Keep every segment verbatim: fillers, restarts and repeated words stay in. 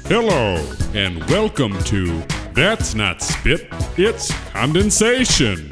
Hello, and welcome to That's Not Spit, It's Condensation.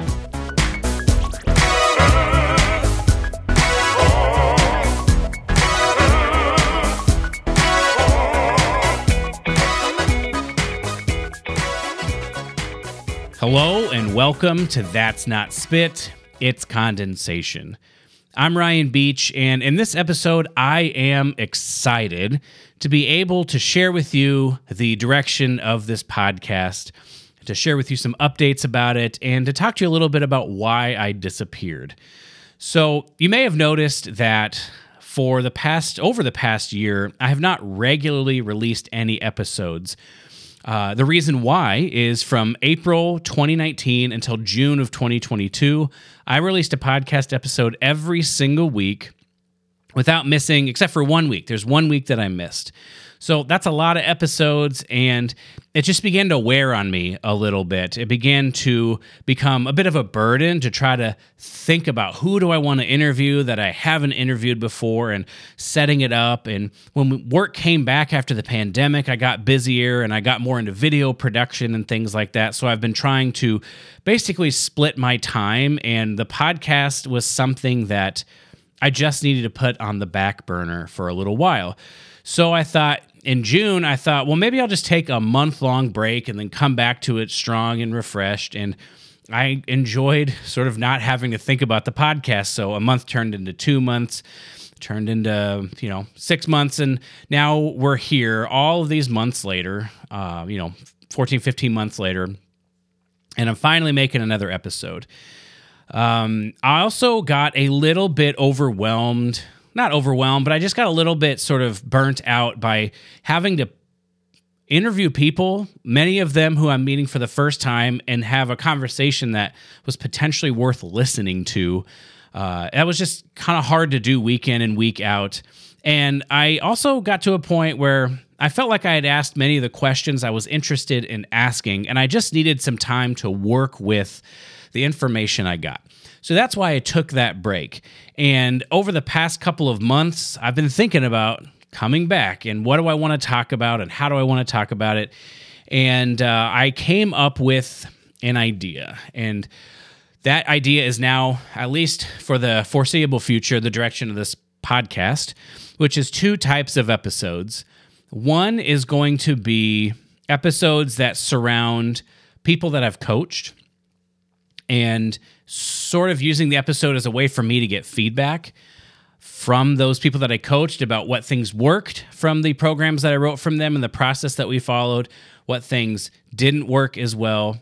Hello, and welcome to That's Not Spit, It's Condensation. I'm Ryan Beach, and in this episode, I am excited to be able to share with you the direction of this podcast, to share with you some updates about it, and to talk to you a little bit about why I disappeared. So, you may have noticed that for the past, over the past year, I have not regularly released any episodes. Uh, the reason why is from April twenty nineteen until June of twenty twenty-two, I released a podcast episode every single week without missing, except for one week. There's one week that I missed. So that's a lot of episodes, and it just began to wear on me a little bit. It began to become a bit of a burden to try to think about who do I want to interview that I haven't interviewed before and setting it up. And when work came back after the pandemic, I got busier and I got more into video production and things like that. So I've been trying to basically split my time, and the podcast was something that I just needed to put on the back burner for a little while. So I thought, in June, I thought, well, maybe I'll just take a month-long break and then come back to it strong and refreshed. And I enjoyed sort of not having to think about the podcast. So a month turned into two months, turned into, you know, six months. And now we're here all of these months later, uh, you know, fourteen, fifteen months later. And I'm finally making another episode. Um, I also got a little bit overwhelmed. Not overwhelmed, but I just got a little bit sort of burnt out by having to interview people, many of them who I'm meeting for the first time, and have a conversation that was potentially worth listening to. Uh, that was just kind of hard to do week in and week out. And I also got to a point where I felt like I had asked many of the questions I was interested in asking, and I just needed some time to work with the information I got. So that's why I took that break. And over the past couple of months, I've been thinking about coming back and what do I want to talk about and how do I want to talk about it. And uh, I came up with an idea. And that idea is now, at least for the foreseeable future, the direction of this podcast, which is two types of episodes. One is going to be episodes that surround people that I've coached, and sort of using the episode as a way for me to get feedback from those people that I coached about what things worked from the programs that I wrote from them and the process that we followed, what things didn't work as well,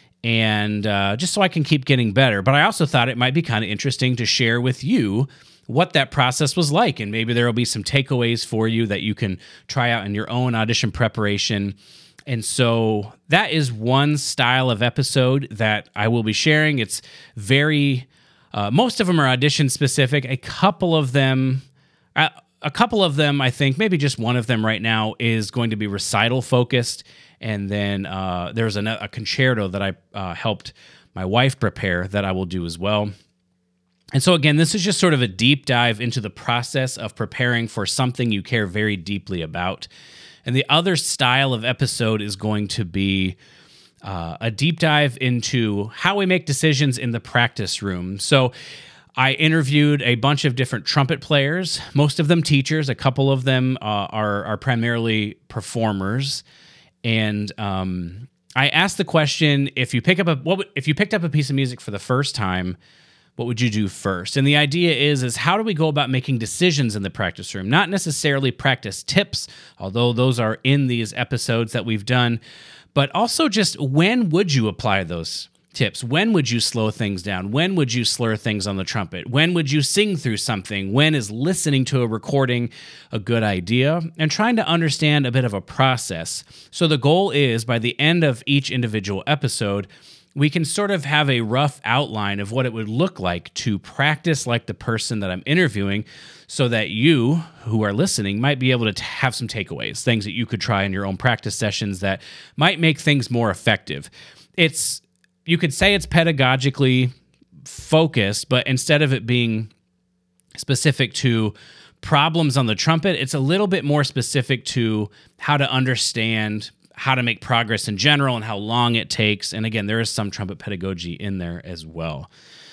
and uh, just so I can keep getting better. But I also thought it might be kind of interesting to share with you what that process was like, and maybe there will be some takeaways for you that you can try out in your own audition preparation. And so that is one style of episode that I will be sharing. It's very, uh, most of them are audition specific. A couple of them, uh, a couple of them, I think, maybe just one of them right now is going to be recital focused. And then uh, there's a, a concerto that I uh, helped my wife prepare that I will do as well. And so again, this is just sort of a deep dive into the process of preparing for something you care very deeply about. And the other style of episode is going to be uh, a deep dive into how we make decisions in the practice room. So I interviewed a bunch of different trumpet players, most of them teachers. A couple of them uh, are, are primarily performers. And um, I asked the question, if you pick up a what if you picked up a piece of music for the first time, what would you do first? And the idea is, is how do we go about making decisions in the practice room? Not necessarily practice tips, although those are in these episodes that we've done, but also just when would you apply those tips? When would you slow things down? When would you slur things on the trumpet? When would you sing through something? When is listening to a recording a good idea? And trying to understand a bit of a process. So the goal is, by the end of each individual episode, we can sort of have a rough outline of what it would look like to practice like the person that I'm interviewing, so that you, who are listening, might be able to have some takeaways, things that you could try in your own practice sessions that might make things more effective. It's, you could say it's pedagogically focused, but instead of it being specific to problems on the trumpet. It's a little bit more specific to how to understand how to make progress in general and how long it takes. And again, there is some trumpet pedagogy in there as well.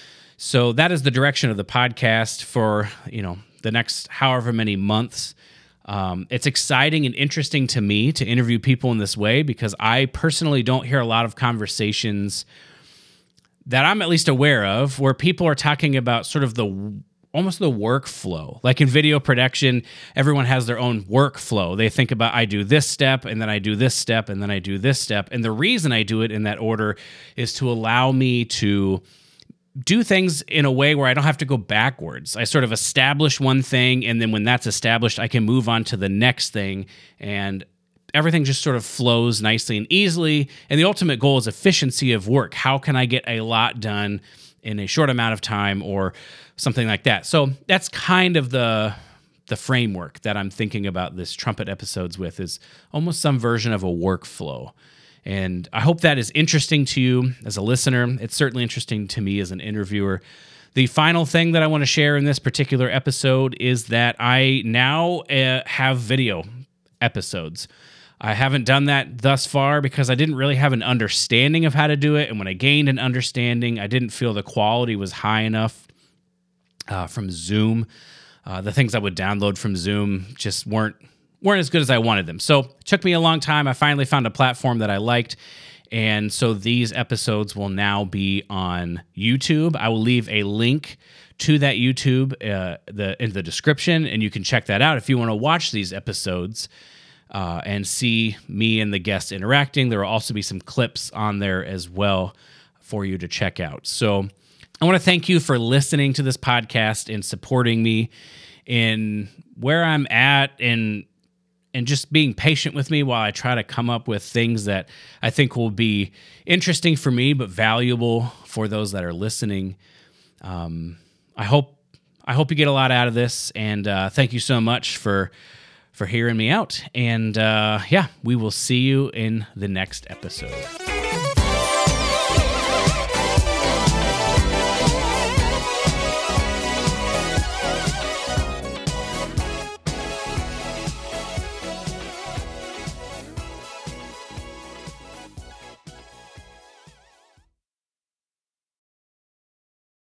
So that is the direction of the podcast for, you know, the next however many months. Um, it's exciting and interesting to me to interview people in this way because I personally don't hear a lot of conversations that I'm at least aware of where people are talking about sort of the almost the workflow. Like in video production, everyone has their own workflow. They think about, I do this step, and then I do this step, and then I do this step. And the reason I do it in that order is to allow me to do things in a way where I don't have to go backwards. I sort of establish one thing, and then when that's established, I can move on to the next thing, and everything just sort of flows nicely and easily. And the ultimate goal is efficiency of work. How can I get a lot done in a short amount of time or something like that? So that's kind of the the framework that I'm thinking about this trumpet episodes with, is almost some version of a workflow. And I hope that is interesting to you as a listener. It's certainly interesting to me as an interviewer. The final thing that I want to share in this particular episode is that I now uh, have video episodes. I haven't done that thus far because I didn't really have an understanding of how to do it. And when I gained an understanding, I didn't feel the quality was high enough uh, from Zoom. Uh, the things I would download from Zoom just weren't weren't as good as I wanted them. So it took me a long time. I finally found a platform that I liked. And so these episodes will now be on YouTube. I will leave a link to that YouTube uh, the in the description, and you can check that out if you want to watch these episodes. Uh, and see me and the guests interacting. There will also be some clips on there as well for you to check out. So I want to thank you for listening to this podcast and supporting me in where I'm at, and and just being patient with me while I try to come up with things that I think will be interesting for me but valuable for those that are listening. Um, I hope I hope you get a lot out of this, and uh, thank you so much for for hearing me out. And uh, yeah, we will see you in the next episode.